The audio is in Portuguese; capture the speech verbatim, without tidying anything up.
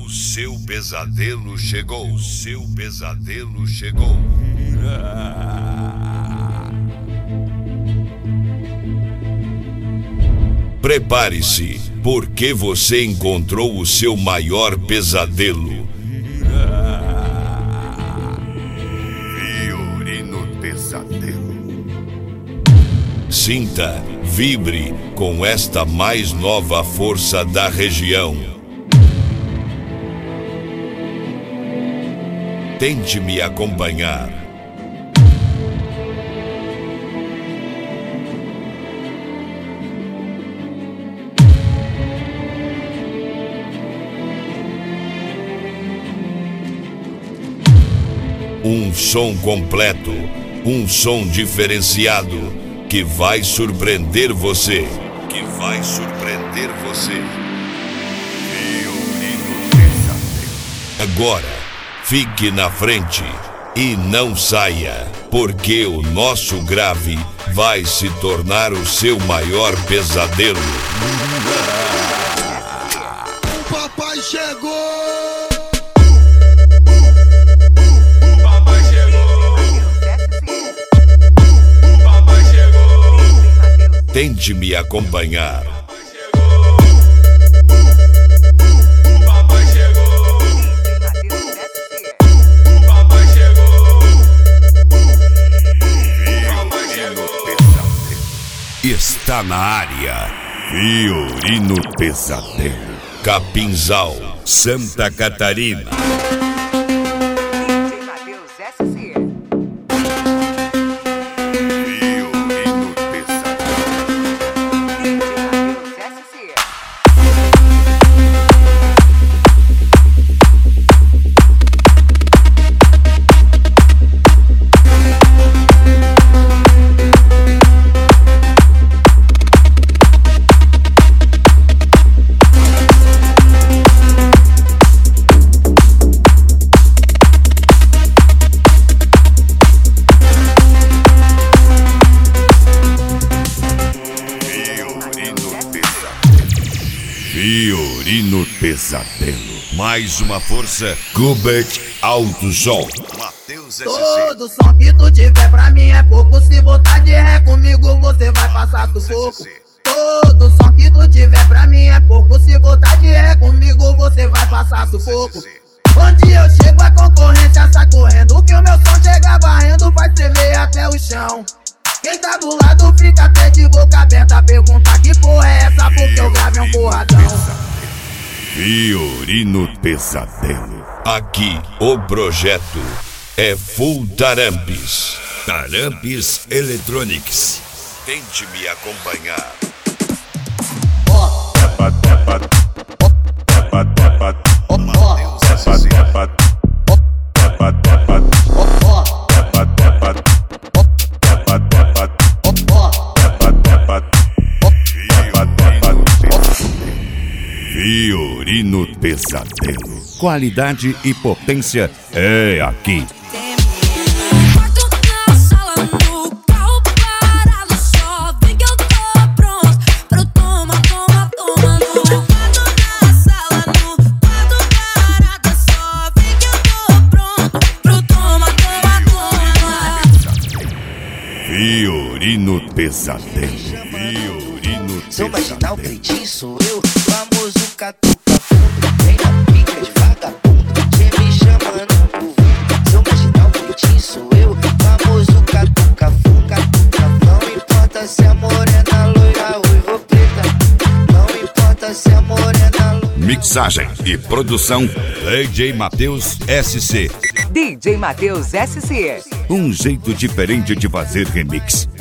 O seu pesadelo chegou. O seu pesadelo chegou. Prepare-se, porque você encontrou o seu maior pesadelo. Fiorino Pesadelo. Sinta, vibre com esta mais nova força da região. Tente me acompanhar. Um som completo, um som diferenciado que vai surpreender você. Que vai surpreender você. Agora, fique na frente e não saia, porque o nosso grave vai se tornar o seu maior pesadelo. O papai chegou! Tente me acompanhar. Está na área. Fiorino Pesadelo. Capinzal, Santa Catarina. Fiorino Pesadelo. Mais uma força. Kubert Alto Som. Matheus S C. Todo som que tu tiver pra mim é pouco. Se botar de ré comigo você vai passar sufoco. Todo som que tu tiver pra mim é pouco. Se botar de ré comigo você vai passar sufoco. Onde eu chego a concorrência sai correndo. Que o meu som chega varrendo, vai tremer até o chão. Quem tá do lado fica até de boca aberta. Pergunta que porra é essa, porque eu grave um porradão. Fiorino Pesadelo. Aqui o projeto é Full Tarampes. Tarampes Electronics. Tente me acompanhar. Fiorino Pesadelo. Qualidade e potência é aqui. Fiorino Pesadelo. Fiorino Pesadelo. Seu marginal feitiço, eu, famoso catuca fundo. Vem na pica de vagabundo, cê me chamando pro fundo. Seu marginal feitiço, eu, famoso catuca fundo. Catuca, não importa se é morena, loira, ruiva ou preta. Não importa se é morena, loira. Mixagem e produção D J Matheus S C. D J Matheus S C. Um jeito diferente de fazer remix.